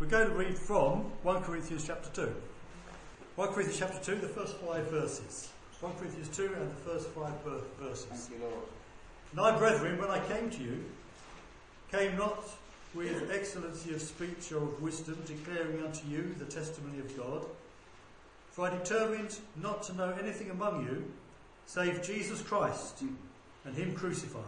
We're going to read from 1 Corinthians chapter 2. 1 Corinthians chapter 2, the first 5 verses. 1 Corinthians 2 and the first 5 verses. Thank you, Lord. And I, brethren, when I came to you, came not with excellency of speech or of wisdom, declaring unto you the testimony of God. For I determined not to know anything among you, save Jesus Christ and him crucified.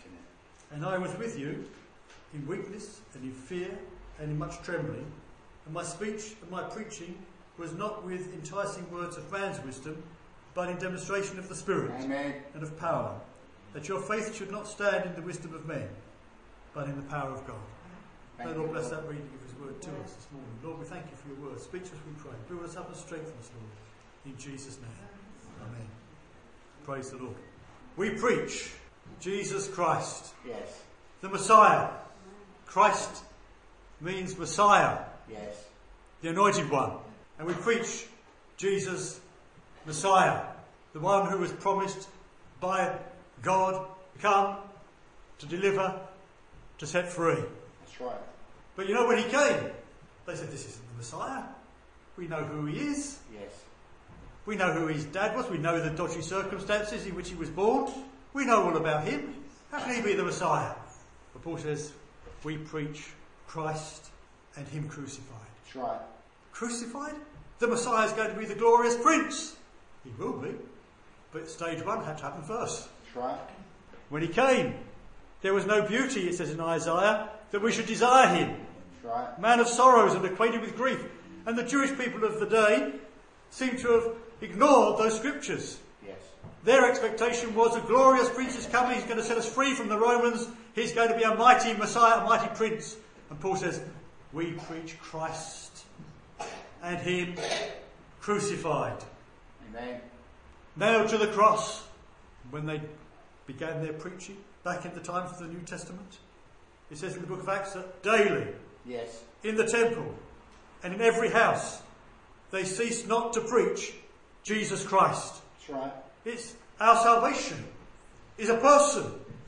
And I was with you in weakness and in fear and in much trembling. And my speech and my preaching was not with enticing words of man's wisdom, but in demonstration of the Spirit. Amen. And of power, that your faith should not stand in the wisdom of men, but in the power of God. May the Lord bless that reading of his word to us this morning. Lord, we thank you for your word. Speak to us, we pray. Build us up and strengthen us, Lord. In Jesus' name. Amen. Praise the Lord. We preach Jesus Christ. Yes. The Messiah. Christ means Messiah. Yes. The anointed one. And we preach Jesus Messiah. The one who was promised by God to come, to deliver, to set free. That's right. But you know, when he came, they said, this isn't the Messiah. We know who he is. Yes. We know who his dad was. We know the dodgy circumstances in which he was born. We know all about him. How can he be the Messiah? But Paul says, we preach Christ and him crucified. That's right. Crucified? The Messiah is going to be the glorious prince. He will be. But stage one had to happen first. That's right. When he came, there was no beauty, it says in Isaiah, that we should desire him. That's right. Man of sorrows and acquainted with grief. And the Jewish people of the day seem to have ignored those scriptures. Yes. Their expectation was a glorious prince is coming, he's going to set us free from the Romans, he's going to be a mighty Messiah, a mighty prince. And Paul says, we preach Christ and him crucified. Amen. Nailed to the cross. When they began their preaching, back in the times of the New Testament, it says in the book of Acts that daily, Yes. in the temple and in every house, they ceased not to preach Jesus Christ. That's right. It's our salvation. It's a person.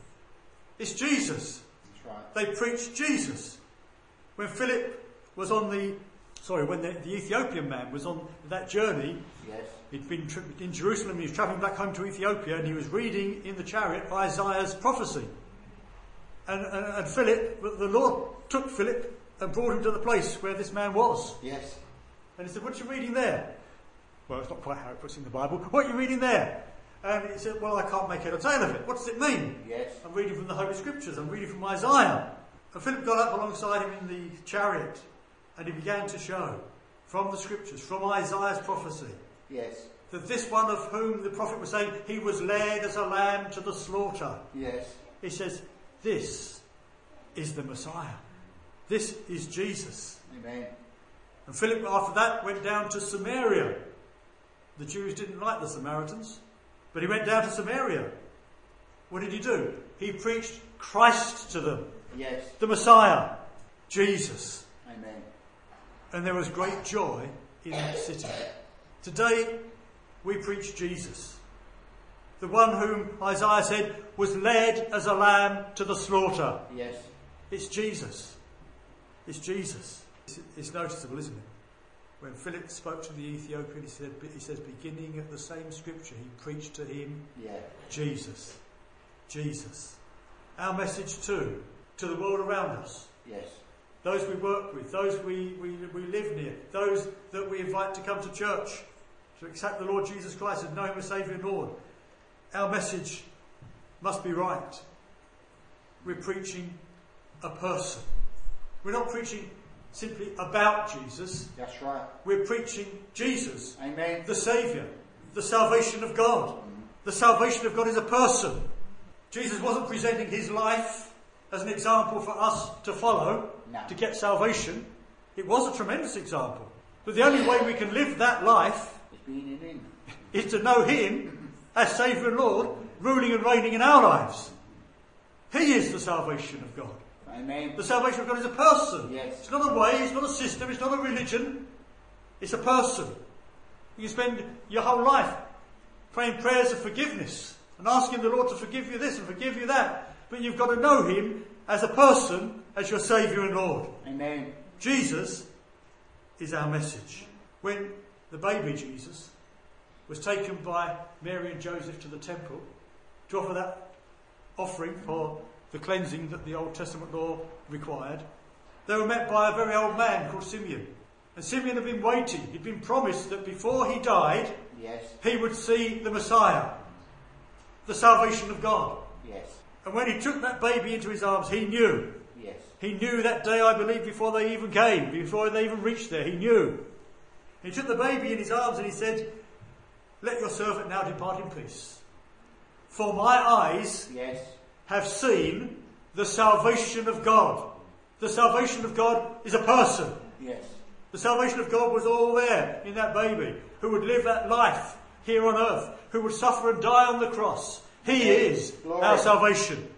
It's Jesus. That's right. They preached Jesus. When Philip was on when the Ethiopian man was on that journey, Yes. he'd been in Jerusalem, he was travelling back home to Ethiopia, and he was reading in the chariot Isaiah's prophecy. And Philip, the Lord took Philip and brought him to the place where this man was. Yes. And he said, what are you reading there? Well, it's not quite how it puts in the Bible. What are you reading there? And he said, well, I can't make head or tail of it. What does it mean? Yes. I'm reading from the Holy Scriptures. I'm reading from Isaiah. And Philip got up alongside him in the chariot and he began to show from the Scriptures, from Isaiah's prophecy, Yes. that this one of whom the prophet was saying, he was led as a lamb to the slaughter. Yes. He says, this is the Messiah. This is Jesus. Amen. And Philip, after that, went down to Samaria. The Jews didn't like the Samaritans, but he went down to Samaria. What did he do? He preached Christ to them. Yes. The Messiah, Jesus. Amen. And there was great joy in that city. Today, we preach Jesus. The one whom Isaiah said was led as a lamb to the slaughter. Yes. It's Jesus. It's Jesus. It's noticeable, isn't it? When Philip spoke to the Ethiopian, he says, beginning at the same scripture, he preached to him, Yeah. Jesus. Jesus. Our message too, to the world around us. Yes. Those we work with, those we live near, those that we invite to come to church, to accept the Lord Jesus Christ as know him as Saviour and Lord. Our message must be right. We're preaching a person. We're not preaching simply about Jesus. That's right. We're preaching Jesus, Amen. the Saviour, the salvation of God. The salvation of God is a person. Jesus wasn't presenting his life as an example for us to follow, No. to get salvation. It was a tremendous example. But the only way we can live that life It's being in him. is to know him as Saviour and Lord, ruling and reigning in our lives. He is the salvation of God. Amen. The salvation of God is a person. Yes. It's not a way, it's not a system, it's not a religion. It's a person. You spend your whole life praying prayers of forgiveness and asking the Lord to forgive you this and forgive you that. But you've got to know him as a person, as your Saviour and Lord. Amen. Jesus is our message. When the baby Jesus was taken by Mary and Joseph to the temple to offer that offering for the cleansing that the Old Testament law required, they were met by a very old man called Simeon. And Simeon had been waiting. He'd been promised that before he died, Yes. he would see the Messiah, the salvation of God. Yes. And when he took that baby into his arms, he knew. Yes. He knew that day, I believe, before they even came, before they even reached there. He knew. He took the baby in his arms and he said, "Let your servant now depart in peace. For my eyes Yes. have seen the salvation of God." The salvation of God is a person. Yes. The salvation of God was all there in that baby, who would live that life here on earth, who would suffer and die on the cross. He is Glory. our salvation.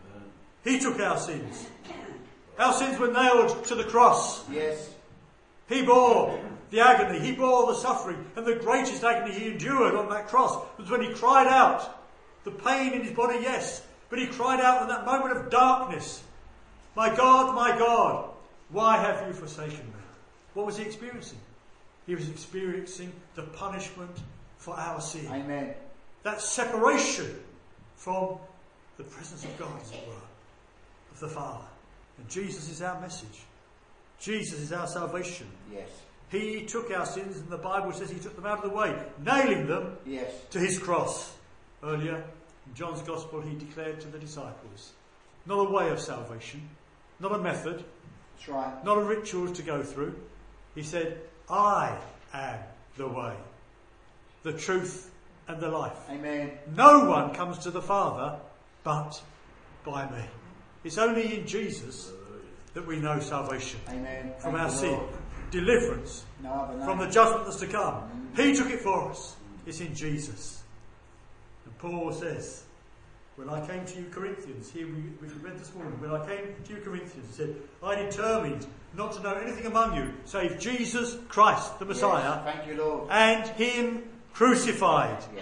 He took our sins. Our sins were nailed to the cross. Yes. He bore the agony, he bore the suffering, and the greatest agony he endured on that cross was when he cried out. The pain in his body, yes, but he cried out in that moment of darkness, my God, why have you forsaken me?" What was he experiencing? He was experiencing the punishment for our sin. Amen. That separation from the presence of God, as it were, of the Father. And Jesus is our message. Jesus is our salvation. Yes. He took our sins, and the Bible says he took them out of the way, nailing them Yes. to his cross. Earlier, in John's Gospel, he declared to the disciples, not a way of salvation, not a method, That's right. not a ritual to go through. He said, "I am the way, the truth and the life. Amen. No one comes to the Father but by me." It's only in Jesus that we know salvation Amen. from Thank our you, sin, Lord. deliverance No other name. from the judgment that's to come. He took it for us. It's in Jesus. And Paul says, when I came to you Corinthians, here we read this morning, when I came to you Corinthians, he said, "I determined not to know anything among you save Jesus Christ, the Messiah, Yes. Thank you, Lord. and him crucified." Yes.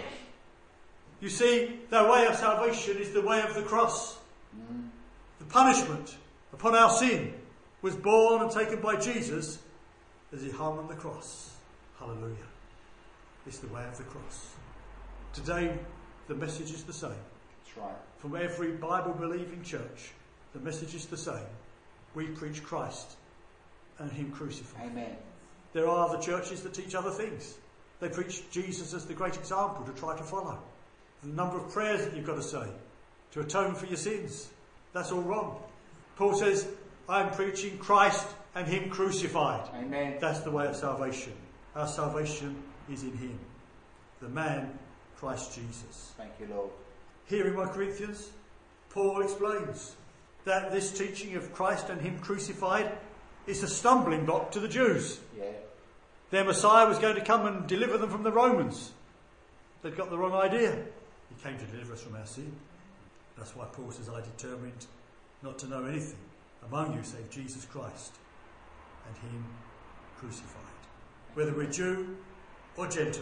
You see, the way of salvation is the way of the cross. The punishment upon our sin was borne and taken by Jesus as he hung on the cross. Hallelujah. It's the way of the cross. Today, the message is the same. That's right. From every Bible-believing church, the message is the same. We preach Christ and him crucified. Amen. There are other churches that teach other things. They preach Jesus as the great example to try to follow. The number of prayers that you've got to say to atone for your sins. That's all wrong. Paul says, "I'm preaching Christ and him crucified." Amen. That's the way of salvation. Our salvation is in him. The man, Christ Jesus. Thank you, Lord. Here in 1 Corinthians, Paul explains that this teaching of Christ and him crucified is a stumbling block to the Jews. Yeah. Their Messiah was going to come and deliver them from the Romans. They'd got the wrong idea. He came to deliver us from our sin. That's why Paul says, "I determined not to know anything among you save Jesus Christ and him crucified." Whether we're Jew or Gentile,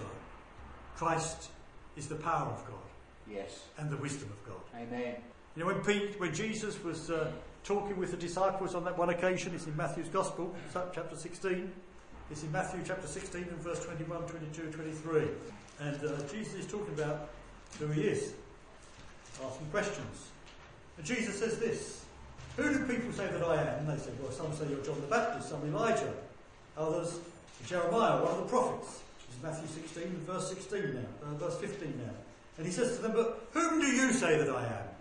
Christ is the power of God Yes. and the wisdom of God. Amen. You know, when Jesus was talking with the disciples on that one occasion, it's in Matthew's Gospel, chapter 16. It's in Matthew chapter 16 and verse 21, 22, 23. And Jesus is talking about who he is, asking questions. And Jesus says this, "Who do people say that I am?" And they say, "Well, some say you're John the Baptist, some Elijah, others Jeremiah, one of the prophets." Which is Matthew 16 and verse 15 now. And he says to them, "But whom do you say that I am?"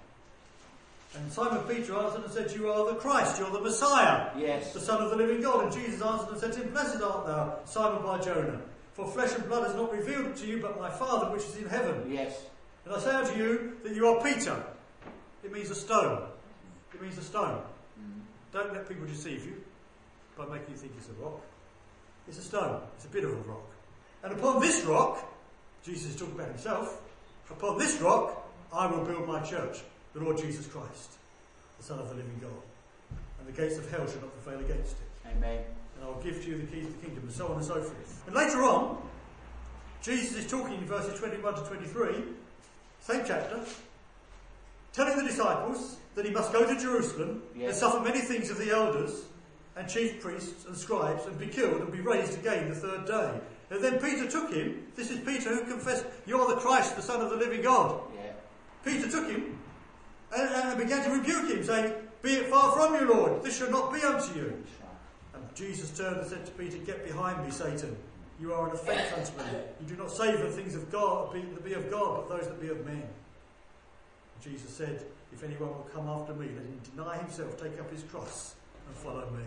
And Simon Peter answered and said, "You are the Christ, you're the Messiah, Yes. the Son of the living God." And Jesus answered and said to him, "Blessed art thou, Simon Bar-Jonah, for flesh and blood has not revealed it to you, but my Father which is in heaven. Yes. And I say unto you that you are Peter." It means a stone. It means a stone. Don't let people deceive you by making you think it's a rock. It's a stone. It's a bit of a rock. "And upon this rock," Jesus is talking about himself, "upon this rock I will build my church, the Lord Jesus Christ, the Son of the living God. And the gates of hell shall not prevail against it. Amen. And I will give to you the keys of the kingdom," and so on and so forth. And later on, Jesus is talking in verses 21 to 23, same chapter, telling the disciples that he must go to Jerusalem and Yes. suffer many things of the elders and chief priests and scribes and be killed and be raised again the third day. And then Peter took him. This is Peter who confessed, "You're the Christ, the Son of the living God." Yeah. Peter took him and began to rebuke him, saying, "Be it far from you, Lord. This should not be unto you." That's right. And Jesus turned and said to Peter, "Get behind me, Satan. You are an offence unto me. You do not save the things of God that be of God, but those that be of men." And Jesus said, "If anyone will come after me, let him deny himself, take up his cross, and follow me."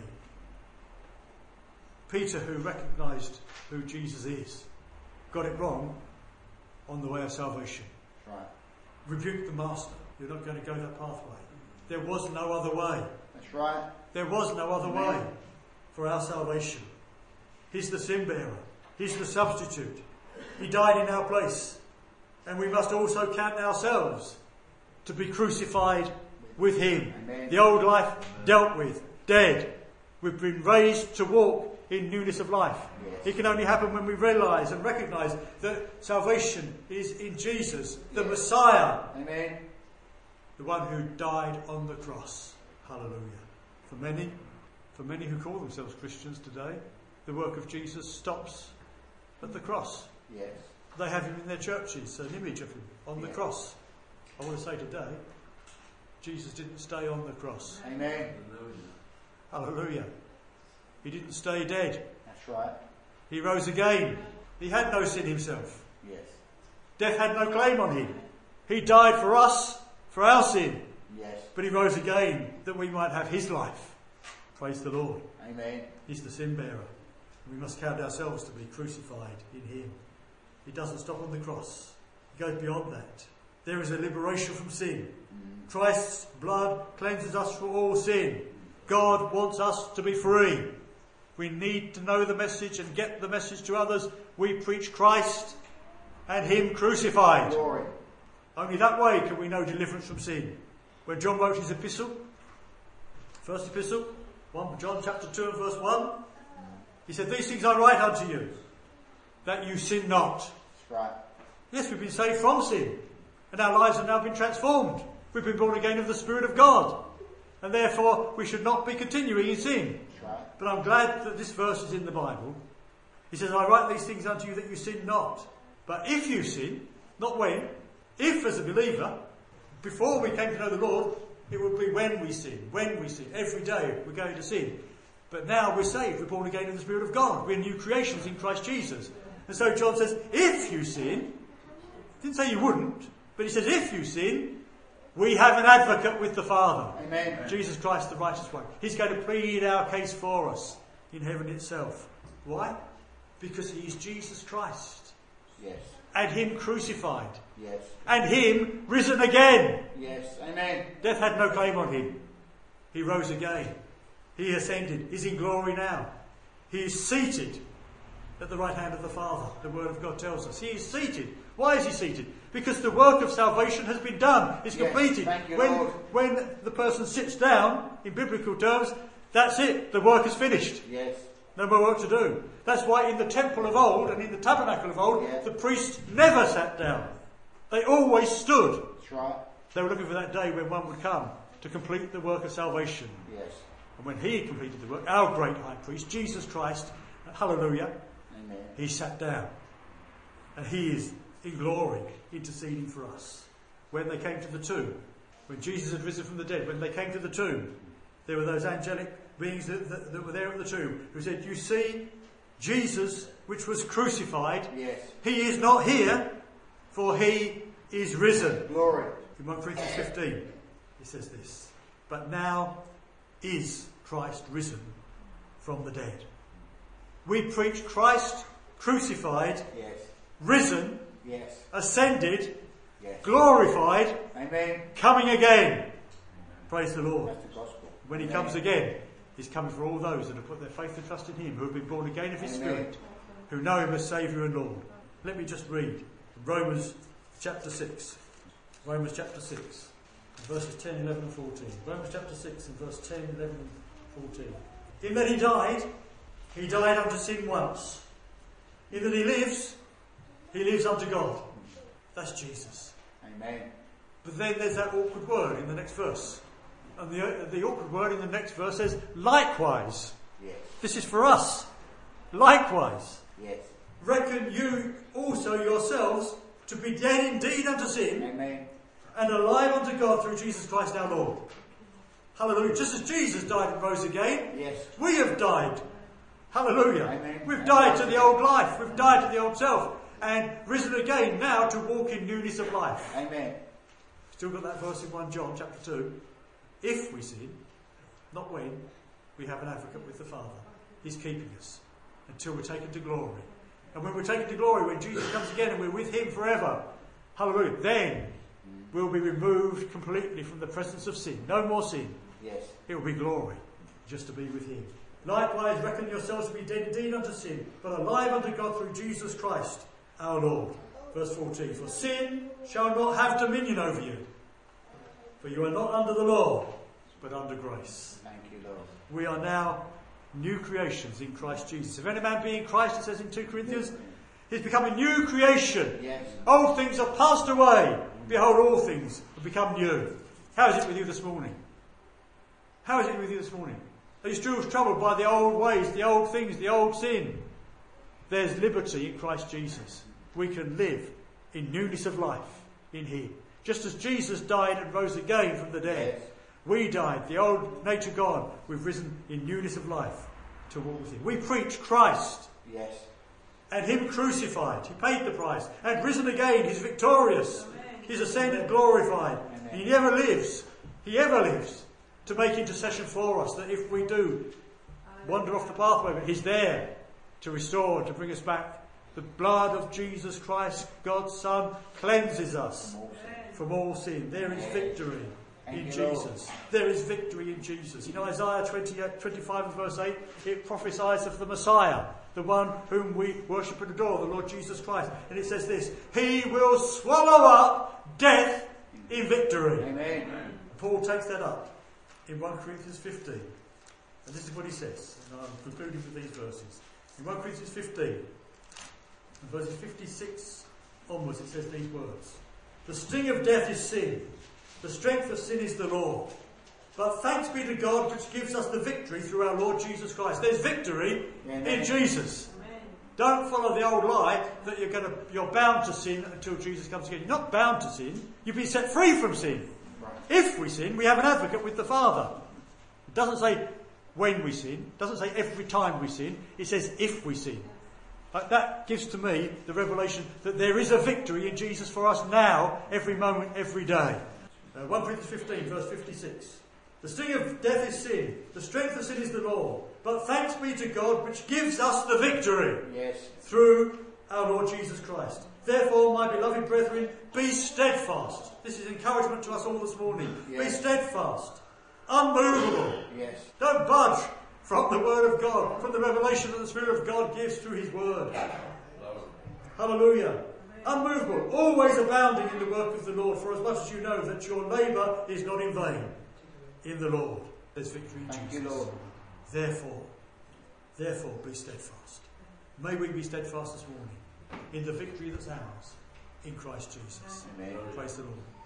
Peter, who recognised who Jesus is, got it wrong on the way of salvation. That's right. Rebuked the master. "You're not going to go that pathway. There was no other way. That's right. There was no other way for our salvation. He's the sin bearer. He's the substitute. He died in our place. And we must also count ourselves to be crucified with him. Amen. The old life dealt with, dead. We've been raised to walk in newness of life. Yes. It can only happen when we realise and recognise that salvation is in Jesus, the Yes. Messiah, Amen. the one who died on the cross. Hallelujah. For many who call themselves Christians today, the work of Jesus stops at the cross. Yes. They have him in their churches, an image of him on the Yeah. cross. I want to say today, Jesus didn't stay on the cross. Amen. Hallelujah. He didn't stay dead. That's right. He rose again. He had no sin himself. Yes. Death had no claim on him. He died for us, for our sin. Yes. But he rose again that we might have his life. Praise the Lord. Amen. He's the sin bearer. We must count ourselves to be crucified in him. He doesn't stop on the cross. He goes beyond that. There is a liberation from sin. Christ's blood cleanses us from all sin. God wants us to be free. We need to know the message and get the message to others. We preach Christ and him crucified. Glory. Only that way can we know deliverance from sin. When John wrote his epistle, first epistle, 1 John chapter 2 and verse 1, he said, "These things I write unto you, that you sin not." That's right. Yes, we've been saved from sin, and our lives have now been transformed. We've been born again of the Spirit of God, and therefore we should not be continuing in sin. That's right. But I'm glad that this verse is in the Bible. He says, "I write these things unto you that you sin not." But if you sin, not when, if as a believer, before we came to know the Lord, it would be when we sin. Every day we're going to sin. But now we're saved, we're born again in the Spirit of God. We're new creations in Christ Jesus. And so John says, if you sin, he didn't say you wouldn't, but he says, if you sin, we have an advocate with the Father. Amen. Jesus Christ, the righteous one. He's going to plead our case for us in heaven itself. Why? Because he is Jesus Christ. Yes. And him crucified. Yes. And him risen again. Yes. Amen. Death had no claim on him. He rose again. He ascended. He's in glory now. He is seated at the right hand of the Father. The Word of God tells us. He is seated. Why is he seated? Because the work of salvation has been done. It's Yes, completed. thank you, Lord. When the person sits down, in biblical terms, that's it. The work is finished. Yes. No more work to do. That's why in the temple of old and in the tabernacle of old, Yes. the priests never sat down. They always stood. That's right. They were looking for that day when one would come to complete the work of salvation. Yes. And when he had completed the work, our great high priest, Jesus Christ, hallelujah, Amen. he sat down. And he is in glory interceding for us. When they came to the tomb, when Jesus had risen from the dead, when they came to the tomb, there were those angelic beings that were there at the tomb who said, "You see, Jesus, which was crucified, Yes. he is not here, for he is risen." Glory. In 1 Corinthians 15, it says this, "But now is Christ risen from the dead." We preach Christ crucified, Yes. risen, Yes. ascended, Yes. glorified, Amen. coming again. Praise the Lord. That's the gospel. When he Amen. comes again, he's coming for all those that have put their faith and trust in him, who have been born again of his Amen. Spirit, who know him as Saviour and Lord. Let me just read Romans chapter 6. Romans chapter 6, verses 10, 11 and 14. Romans chapter 6 and verse 10, 11 and 14. "In that he died unto sin once. In that he lives unto God." That's Jesus. Amen. But then there's that awkward word in the next verse. And the awkward word in the next verse says, "likewise." This is for us. Likewise, Yes. reckon you also yourselves to be dead indeed unto sin, Amen. and alive unto God through Jesus Christ our Lord. Hallelujah. Just as Jesus died and rose again, Yes. we have died. Hallelujah. Amen. We've died to the old life. We've died to the old self. And risen again now to walk in newness of life. Amen. Still got that verse in 1 John chapter 2. If we sin, not when, we have an advocate with the Father. He's keeping us until we're taken to glory. And when we're taken to glory, when Jesus comes again and we're with him forever, hallelujah, then we'll be removed completely from the presence of sin. No more sin. Yes. It will be glory just to be with him. Likewise, reckon yourselves to be dead indeed unto sin, but alive unto God through Jesus Christ our Lord. Verse 14. For sin shall not have dominion over you, for you are not under the law, but under grace. Thank you, Lord. We are now new creations in Christ Jesus. If any man be in Christ, it says in 2 Corinthians, he's become a new creation. Yes. Old things are passed away. Behold, all things have become new. How is it with you this morning? How is it with you this morning? Are you still troubled by the old ways, the old things, the old sin? There's liberty in Christ Jesus. We can live in newness of life in him. Just as Jesus died and rose again from the dead, Yes. we died, the old nature gone, we've risen in newness of life to walk with him. We preach Christ Yes. and him crucified. He paid the price. And risen again, he's victorious. He's ascended, glorified. Amen. He never lives. He ever lives to make intercession for us, that if we do wander off the pathway, he's there to restore, to bring us back. The blood of Jesus Christ, God's Son, cleanses us from all sin. There is victory in Jesus. There is victory in Jesus. You know, Isaiah 25 and verse 8, it prophesies of the Messiah, the one whom we worship and adore, the Lord Jesus Christ. And it says this, he will swallow up death in victory. Amen. Paul takes that up in 1 Corinthians 15. And this is what he says. And I'm concluding with these verses. In 1 Corinthians 15, and verses 56 onwards, it says these words. The sting of death is sin. The strength of sin is the law. But thanks be to God which gives us the victory through our Lord Jesus Christ. There's victory in Jesus. Amen. Don't follow the old lie that you're bound to sin until Jesus comes again. You're not bound to sin. You've been set free from sin. Right. If we sin, we have an advocate with the Father. It doesn't say when we sin. It doesn't say every time we sin. It says if we sin. That gives to me the revelation that there is a victory in Jesus for us now, every moment, every day. 1 Corinthians 15, verse 56. The sting of death is sin. The strength of sin is the law. But thanks be to God which gives us the victory through our Lord Jesus Christ. Therefore, my beloved brethren, be steadfast. This is encouragement to us all this morning. Yes. Be steadfast. Unmovable. Yes. Don't budge from the word of God, from the revelation that the Spirit of God gives through his word. Hallelujah. Unmovable, always abounding in the work of the Lord, for as much as you know that your labour is not in vain in the Lord. There's victory in Jesus. You, Lord. Therefore, be steadfast. May we be steadfast this morning in the victory that's ours in Christ Jesus. Amen. Praise the Lord.